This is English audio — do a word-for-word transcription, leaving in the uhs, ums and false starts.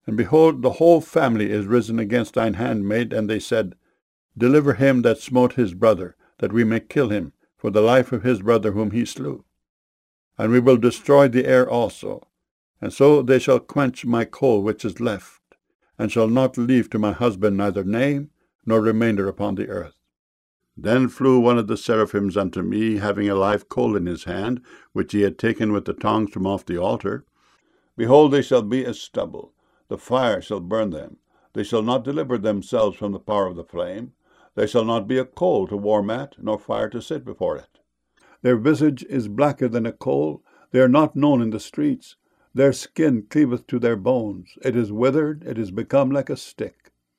And behold, the whole family is risen against thine handmaid, and they said, Deliver him that smote his brother, that we may kill him, for the life of his brother whom he slew. And we will destroy the heir also. And so they shall quench my coal which is left, and shall not leave to my husband neither name nor remainder upon the earth. Then flew one of the seraphims unto me, having a live coal in his hand, which he had taken with the tongs from off the altar. Behold, they shall be as stubble. The fire shall burn them. They shall not deliver themselves from the power of the flame. There shall not be a coal to warm at, nor fire to sit before it. Their visage is blacker than a coal. They are not known in the streets. Their skin cleaveth to their bones. It is withered, it is become like a stick.